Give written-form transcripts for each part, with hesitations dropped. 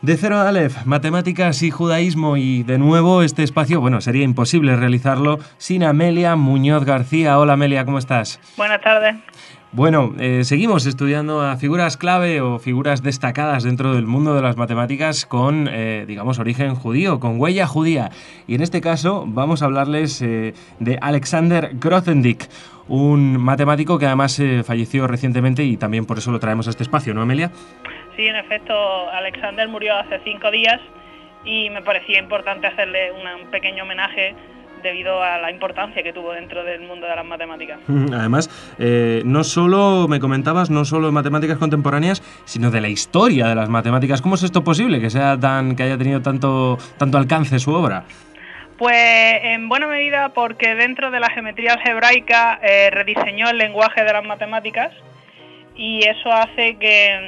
De cero a Aleph, matemáticas y judaísmo, y de nuevo este espacio, bueno, sería imposible realizarlo sin Amelia Muñoz García. Hola Amelia, ¿cómo estás? Buenas tardes. Bueno, seguimos estudiando a figuras clave o figuras destacadas dentro del mundo de las matemáticas con, digamos, origen judío, con huella judía. Y en este caso vamos a hablarles de Alexander Grothendieck, un matemático que además falleció recientemente y también por eso lo traemos a este espacio, ¿no, Amelia? Sí, en efecto, Alexander murió hace 5 días y me parecía importante hacerle un pequeño homenaje debido a la importancia que tuvo dentro del mundo de las matemáticas. Además, no solo, me comentabas, no solo de matemáticas contemporáneas, sino de la historia de las matemáticas. ¿Cómo es esto posible que haya tenido tanto alcance su obra? Pues en buena medida porque dentro de la geometría algebraica rediseñó el lenguaje de las matemáticas, y eso hace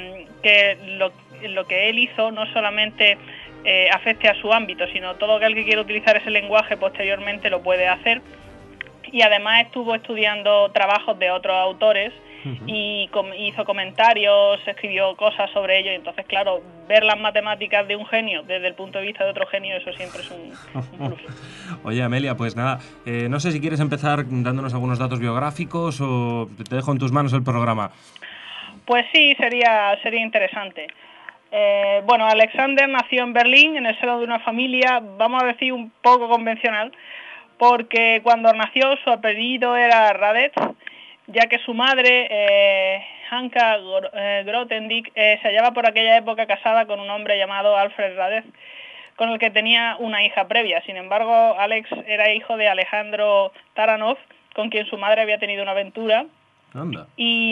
que lo que él hizo no solamente afecte a su ámbito, sino todo aquel que quiera utilizar ese lenguaje posteriormente lo puede hacer. Y además estuvo estudiando trabajos de otros autores y hizo comentarios, escribió cosas sobre ello. Y entonces, claro, ver las matemáticas de un genio desde el punto de vista de otro genio, eso siempre es un plus. Oye, Amelia, pues nada, no sé si quieres empezar dándonos algunos datos biográficos o te dejo en tus manos el programa. Pues sí, sería interesante. Bueno, Alexander nació en Berlín en el seno de una familia, vamos a decir, un poco convencional, porque cuando nació su apellido era Radetz, ya que su madre, Hanka Grothendieck, se hallaba por aquella época casada con un hombre llamado Alfred Radetz, con el que tenía una hija previa. Sin embargo, Alex era hijo de Alejandro Taranov, con quien su madre había tenido una aventura. Anda.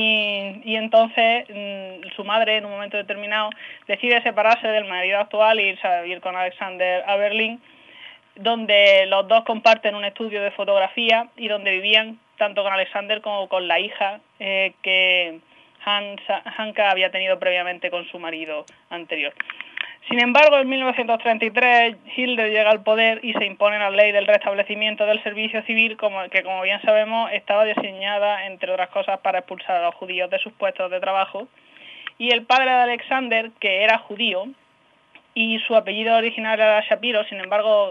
Y entonces su madre en un momento determinado decide separarse del marido actual e irse a vivir con Alexander a Berlín, donde los dos comparten un estudio de fotografía y donde vivían tanto con Alexander como con la hija que Hanka había tenido previamente con su marido anterior. Sin embargo, en 1933 Hitler llega al poder y se impone la ley del restablecimiento del servicio civil, que como bien sabemos estaba diseñada, entre otras cosas, para expulsar a los judíos de sus puestos de trabajo. Y el padre de Alexander, que era judío, y su apellido original era Shapiro, sin embargo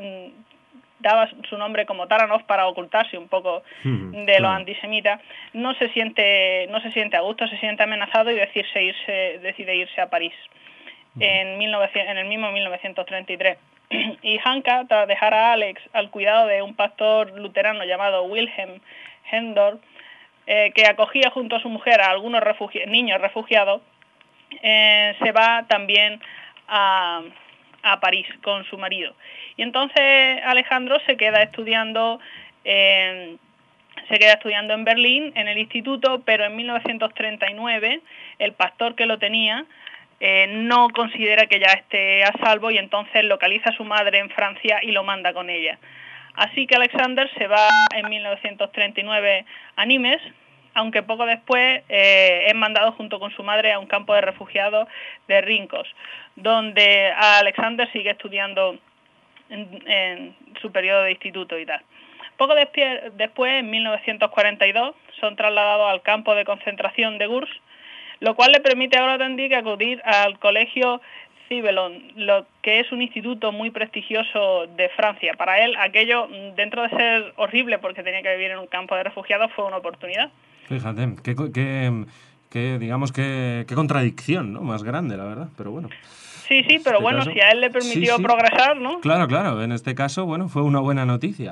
daba su nombre como Taranov para ocultarse un poco de los antisemitas, no se siente a gusto, se siente amenazado y decide irse a París en el mismo 1933. Y Hanka, tras dejar a Alex al cuidado de un pastor luterano llamado Wilhelm Hendorf, que acogía junto a su mujer a algunos niños refugiados, se va también a París con su marido. Y entonces Alejandro se queda estudiando en Berlín, en el instituto, pero en 1939 el pastor que lo tenía no considera que ya esté a salvo y entonces localiza a su madre en Francia y lo manda con ella. Así que Alexander se va en 1939 a Nimes, aunque poco después es mandado junto con su madre a un campo de refugiados de Rincos, donde Alexander sigue estudiando en su periodo de instituto y tal. Poco después, en 1942, son trasladados al campo de concentración de Gurs, lo cual le permite a Grothendieck acudir al colegio Cibelon, lo que es un instituto muy prestigioso de Francia. Para él, aquello, dentro de ser horrible porque tenía que vivir en un campo de refugiados, fue una oportunidad. Fíjate, qué contradicción, ¿no? Más grande, la verdad, pero bueno. Sí, pero bueno, si a él le permitió progresar, ¿no? Claro, en este caso, bueno, fue una buena noticia.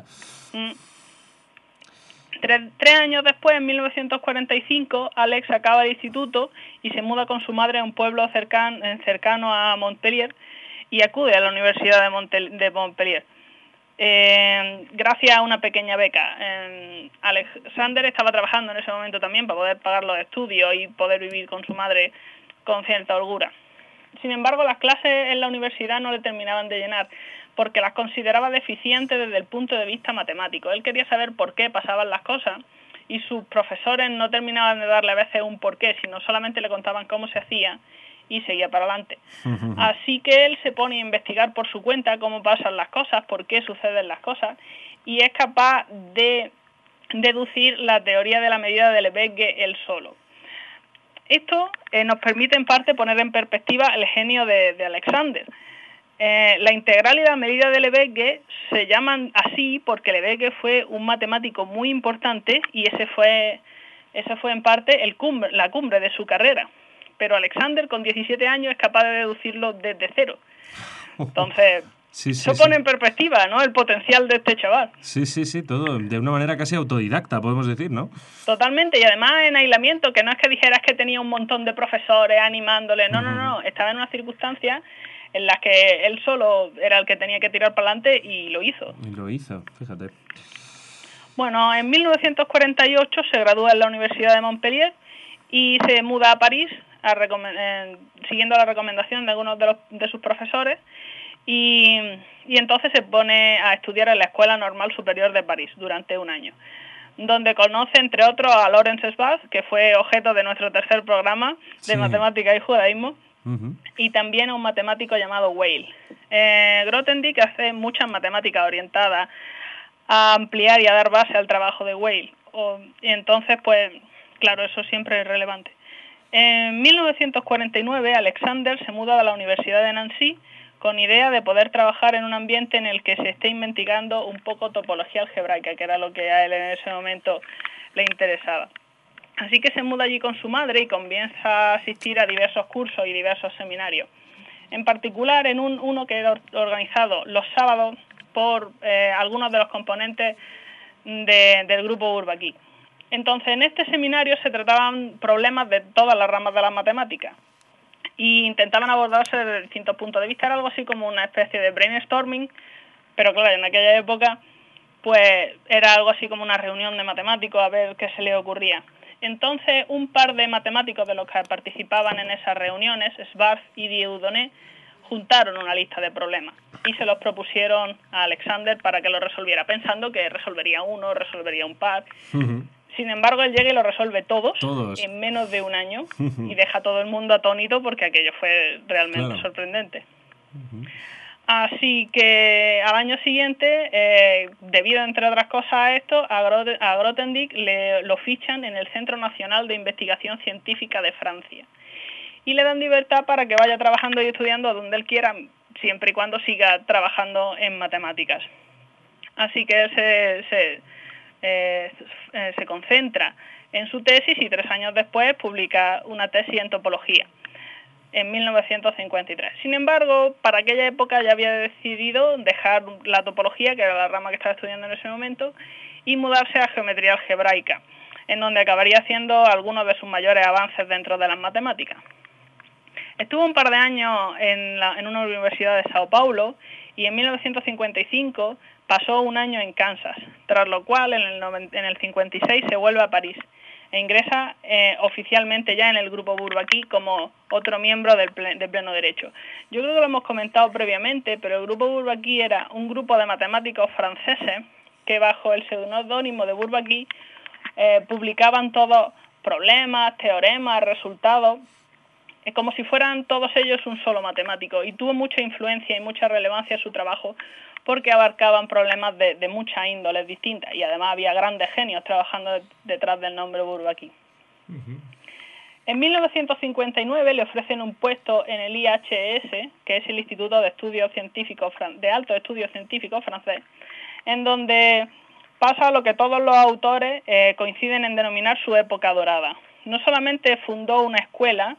3 años después, en 1945, Alex acaba el instituto y se muda con su madre a un pueblo cercano a Montpellier y acude a la Universidad de Montpellier. Gracias a una pequeña beca. Alexander estaba trabajando en ese momento también para poder pagar los estudios y poder vivir con su madre con cierta holgura. Sin embargo, las clases en la universidad no le terminaban de llenar, porque las consideraba deficientes desde el punto de vista matemático. Él quería saber por qué pasaban las cosas y sus profesores no terminaban de darle a veces un porqué, sino solamente le contaban cómo se hacía y seguía para adelante. Así que él se pone a investigar por su cuenta cómo pasan las cosas, por qué suceden las cosas, y es capaz de deducir la teoría de la medida de Lebesgue él solo. Esto nos permite en parte poner en perspectiva el genio de Alexander. La integral y la medida de Lebesgue se llaman así porque Lebesgue fue un matemático muy importante y ese fue en parte la cumbre de su carrera. Pero Alexander, con 17 años, es capaz de deducirlo desde cero. Entonces, eso pone en perspectiva, ¿no?, el potencial de este chaval. Sí, todo de una manera casi autodidacta, podemos decir, ¿no? Totalmente, y además en aislamiento, que no es que dijeras que tenía un montón de profesores animándole, no, estaba en una circunstancia en las que él solo era el que tenía que tirar para adelante y lo hizo. Fíjate. Bueno, en 1948 se gradúa en la Universidad de Montpellier y se muda a París, siguiendo la recomendación de algunos de sus profesores, y entonces se pone a estudiar en la Escuela Normal Superior de París durante un año, donde conoce, entre otros, a Laurence Schwartz, que fue objeto de nuestro tercer programa de matemática y judaísmo, y también a un matemático llamado Weyl. Grothendieck hace muchas matemáticas orientadas a ampliar y a dar base al trabajo de Weyl, y entonces, pues, claro, eso siempre es relevante. En 1949, Alexander se muda a la Universidad de Nancy con idea de poder trabajar en un ambiente en el que se esté investigando un poco topología algebraica, que era lo que a él en ese momento le interesaba. Así que se muda allí con su madre y comienza a asistir a diversos cursos y diversos seminarios. En particular, en uno que era organizado los sábados por algunos de los componentes del grupo Bourbaki. Entonces, en este seminario se trataban problemas de todas las ramas de las matemáticas y intentaban abordarse desde distintos puntos de vista. Era algo así como una especie de brainstorming, pero claro, en aquella época pues era algo así como una reunión de matemáticos a ver qué se les ocurría. Entonces, un par de matemáticos de los que participaban en esas reuniones, Schwartz y Dieudonné, juntaron una lista de problemas y se los propusieron a Alexander para que lo resolviera, pensando que resolvería uno, resolvería un par. Sin embargo, él llega y lo resuelve todos en menos de un año y deja a todo el mundo atónito porque aquello fue realmente sorprendente. Así que al año siguiente, debido entre otras cosas a esto, a Grothendieck lo fichan en el Centro Nacional de Investigación Científica de Francia y le dan libertad para que vaya trabajando y estudiando donde él quiera, siempre y cuando siga trabajando en matemáticas. Así que él se concentra en su tesis y 3 años después publica una tesis en topología en 1953. Sin embargo, para aquella época ya había decidido dejar la topología, que era la rama que estaba estudiando en ese momento, y mudarse a geometría algebraica, en donde acabaría haciendo algunos de sus mayores avances dentro de las matemáticas. Estuvo un par de años en una universidad de Sao Paulo y en 1955 pasó un año en Kansas, tras lo cual en el 56 se vuelve a París e ingresa oficialmente ya en el grupo Bourbaki como otro miembro del pleno derecho. Yo creo que lo hemos comentado previamente, pero el grupo Bourbaki era un grupo de matemáticos franceses que bajo el seudónimo de Bourbaki publicaban todos problemas, teoremas, resultados, como si fueran todos ellos un solo matemático, y tuvo mucha influencia y mucha relevancia su trabajo porque abarcaban problemas de muchas índoles distintas y además había grandes genios trabajando detrás del nombre Bourbaki. En 1959 le ofrecen un puesto en el IHS, que es el Instituto de Estudios Científicos de Altos Estudios Científicos francés, en donde pasa lo que todos los autores coinciden en denominar su época dorada. No solamente fundó una escuela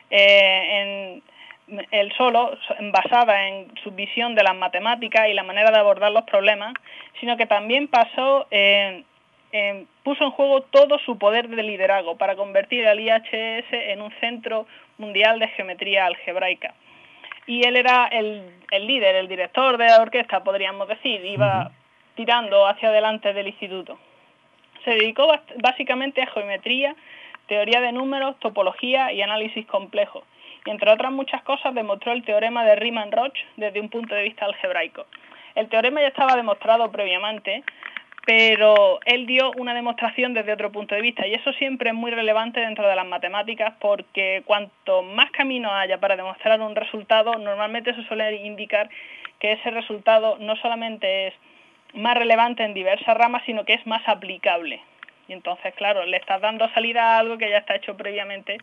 él solo, basada en su visión de las matemáticas y la manera de abordar los problemas, sino que también puso en juego todo su poder de liderazgo para convertir al IHS en un centro mundial de geometría algebraica. Y él era el líder, el director de la orquesta, podríamos decir, iba tirando hacia adelante del instituto. Se dedicó básicamente a geometría, teoría de números, topología y análisis complejo. Y entre otras muchas cosas demostró el teorema de Riemann-Roch desde un punto de vista algebraico. El teorema ya estaba demostrado previamente, pero él dio una demostración desde otro punto de vista, y eso siempre es muy relevante dentro de las matemáticas porque cuanto más caminos haya para demostrar un resultado, normalmente eso suele indicar que ese resultado no solamente es más relevante en diversas ramas, sino que es más aplicable. Y entonces, claro, le estás dando salida a algo que ya está hecho previamente,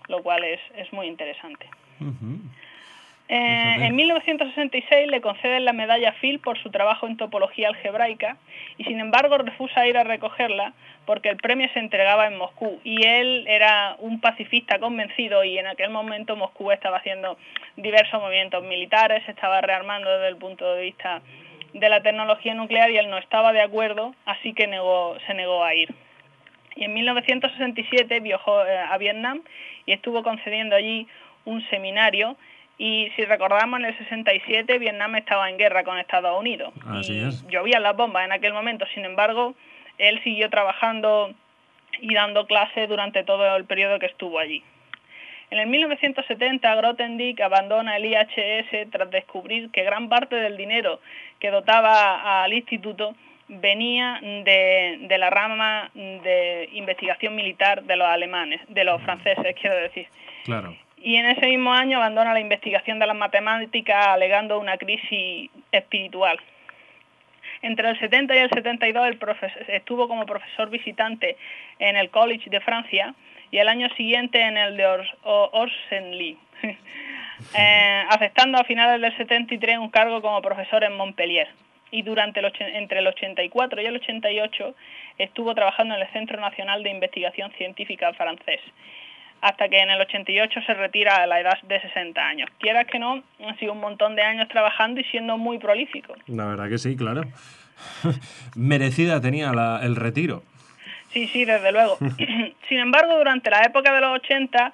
lo cual es muy interesante. Uh-huh. En 1966 le conceden la medalla Fields por su trabajo en topología algebraica y sin embargo refusa ir a recogerla porque el premio se entregaba en Moscú y él era un pacifista convencido y en aquel momento Moscú estaba haciendo diversos movimientos militares, se estaba rearmando desde el punto de vista de la tecnología nuclear y él no estaba de acuerdo, así que se negó a ir. Y en 1967 viajó a Vietnam y estuvo concediendo allí un seminario. Y si recordamos, en el 67 Vietnam estaba en guerra con Estados Unidos. Así es. Llovían las bombas en aquel momento. Sin embargo, él siguió trabajando y dando clases durante todo el periodo que estuvo allí. En el 1970, Grothendieck abandona el IHS tras descubrir que gran parte del dinero que dotaba al instituto venía de la rama de investigación militar de los alemanes, de los franceses, quiero decir. Claro. Y en ese mismo año abandona la investigación de las matemáticas alegando una crisis espiritual. Entre el 70 y el 72 estuvo como profesor visitante en el College de Francia y el año siguiente en el de Orsenli, aceptando a finales del 73 un cargo como profesor en Montpellier. Y entre el 84 y el 88 estuvo trabajando en el Centro Nacional de Investigación Científica francés, hasta que en el 88 se retira a la edad de 60 años. Quieras que no, ha sido un montón de años trabajando y siendo muy prolífico. La verdad que sí, claro. Merecida tenía el retiro. Sí, desde luego. Sin embargo, durante la época de los 80,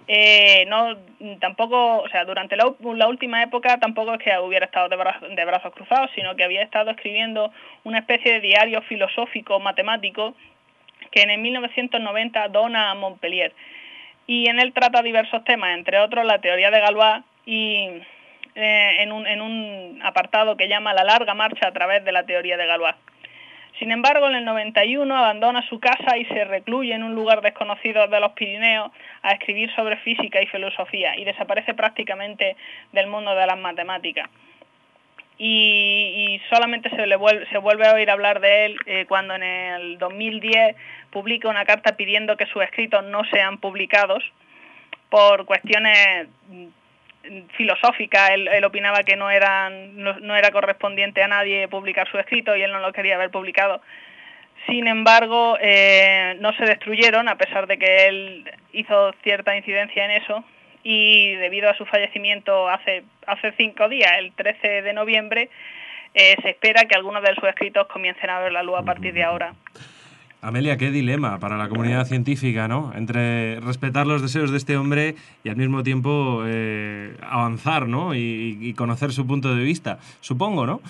durante la última época tampoco es que hubiera estado de brazos cruzados, sino que había estado escribiendo una especie de diario filosófico matemático que en el 1990 dona a Montpellier. Y en él trata diversos temas, entre otros la teoría de Galois y en un apartado que llama La larga marcha a través de la teoría de Galois. Sin embargo, en el 91 abandona su casa y se recluye en un lugar desconocido de los Pirineos a escribir sobre física y filosofía y desaparece prácticamente del mundo de las matemáticas. Y solamente se vuelve a oír hablar de él cuando en el 2010 publica una carta pidiendo que sus escritos no sean publicados por cuestiones filosóficas. Él opinaba que no era correspondiente a nadie publicar su escrito y él no lo quería ver publicado. Sin embargo, no se destruyeron a pesar de que él hizo cierta incidencia en eso. Y debido a su fallecimiento hace 5 días, el 13 de noviembre, se espera que algunos de sus escritos comiencen a ver la luz a partir de ahora. Amelia, qué dilema para la comunidad científica, ¿no? Entre respetar los deseos de este hombre y al mismo tiempo avanzar, ¿no? Y conocer su punto de vista, supongo, ¿no?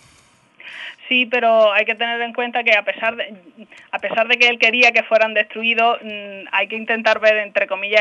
Sí, pero hay que tener en cuenta que a pesar de que él quería que fueran destruidos, hay que intentar ver, entre comillas,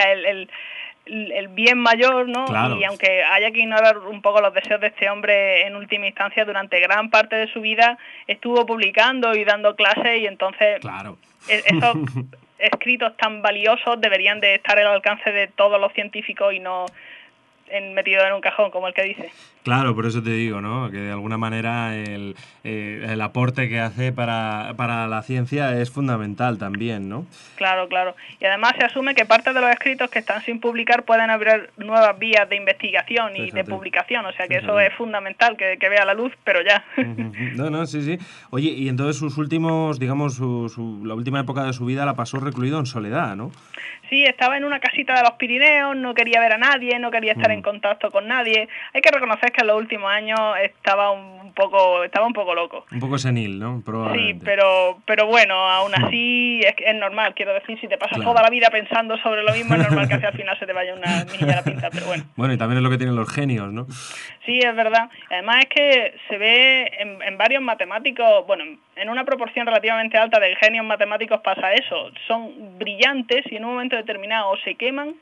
el bien mayor, ¿no? Claro. Y aunque haya que ignorar un poco los deseos de este hombre, en última instancia, durante gran parte de su vida estuvo publicando y dando clases y entonces claro. Esos escritos tan valiosos deberían de estar al alcance de todos los científicos y no metido en un cajón, como el que dice. Claro, por eso te digo, ¿no? Que de alguna manera el aporte que hace para la ciencia es fundamental también, ¿no? Claro. Y además se asume que parte de los escritos que están sin publicar pueden abrir nuevas vías de investigación y de publicación, o sea que eso es fundamental, que vea la luz, pero ya. No, sí. Oye, y entonces sus últimos, digamos, la última época de su vida la pasó recluido en soledad, ¿no? Sí, estaba en una casita de los Pirineos, no quería ver a nadie, no quería estar en contacto con nadie. Hay que reconocer que en los últimos años estaba un poco loco. Un poco senil, ¿no? Probablemente. Sí, pero bueno, aún así es normal. Quiero decir, si te pasas toda la vida pensando sobre lo mismo, es normal que al final se te vaya una niña a la pinta, pero bueno. Bueno, y también es lo que tienen los genios, ¿no? Sí, es verdad. Además es que se ve en varios matemáticos, bueno, en una proporción relativamente alta de genios matemáticos pasa eso. Son brillantes y en un momento determinado o se queman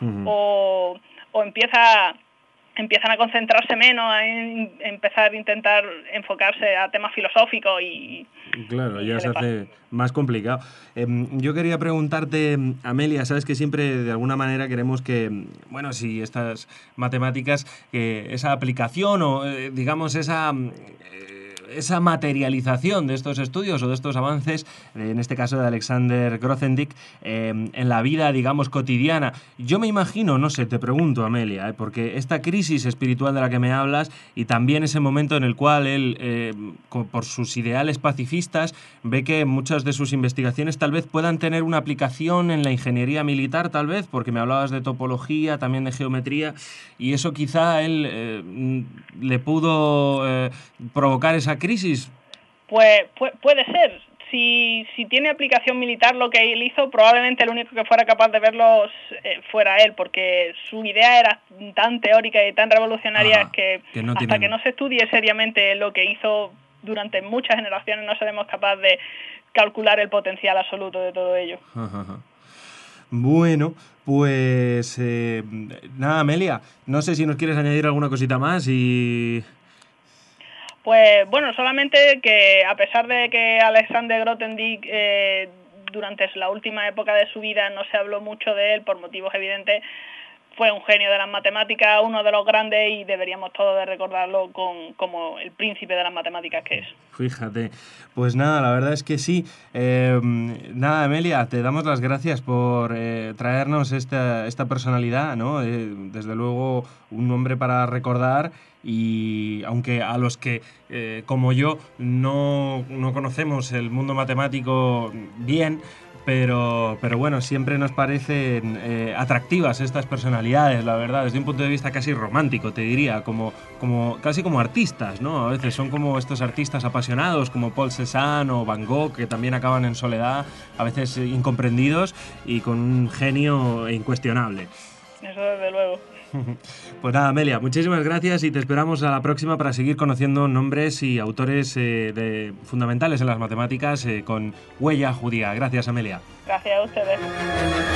o empiezan a concentrarse menos, a empezar a intentar enfocarse a temas filosóficos y... Claro, ya se hace más complicado. Yo quería preguntarte, Amelia, sabes que siempre de alguna manera queremos que, bueno, si estas matemáticas, esa aplicación o digamos esa esa materialización de estos estudios o de estos avances, en este caso de Alexander Grothendieck, en la vida, digamos, cotidiana. Yo me imagino, no sé, te pregunto, Amelia, porque esta crisis espiritual de la que me hablas y también ese momento en el cual él, por sus ideales pacifistas, ve que muchas de sus investigaciones tal vez puedan tener una aplicación en la ingeniería militar, tal vez, porque me hablabas de topología, también de geometría, y eso quizá a él le pudo provocar esa crisis. Pues puede ser. Si tiene aplicación militar lo que él hizo, probablemente el único que fuera capaz de verlo fuera él, porque su idea era tan teórica y tan revolucionaria que no hasta que no se estudie seriamente lo que hizo durante muchas generaciones no seremos capaces de calcular el potencial absoluto de todo ello. Bueno, pues nada, Amelia, no sé si nos quieres añadir alguna cosita más y... Pues bueno, solamente que a pesar de que Alexander Grothendieck durante la última época de su vida no se habló mucho de él por motivos evidentes, fue un genio de las matemáticas, uno de los grandes, y deberíamos todos de recordarlo como el príncipe de las matemáticas que es. Fíjate, pues nada, la verdad es que sí. Nada, Amelia, te damos las gracias por traernos esta personalidad, ¿no? Desde luego un hombre para recordar, y aunque a los que, como yo, no conocemos el mundo matemático bien, pero bueno, siempre nos parecen atractivas estas personalidades, la verdad, desde un punto de vista casi romántico, te diría, casi como artistas, ¿no? A veces son como estos artistas apasionados, como Paul Cézanne o Van Gogh, que también acaban en soledad, a veces incomprendidos y con un genio incuestionable. Eso desde luego. Pues nada, Amelia, muchísimas gracias y te esperamos a la próxima para seguir conociendo nombres y autores fundamentales en las matemáticas con huella judía. Gracias, Amelia. Gracias a ustedes.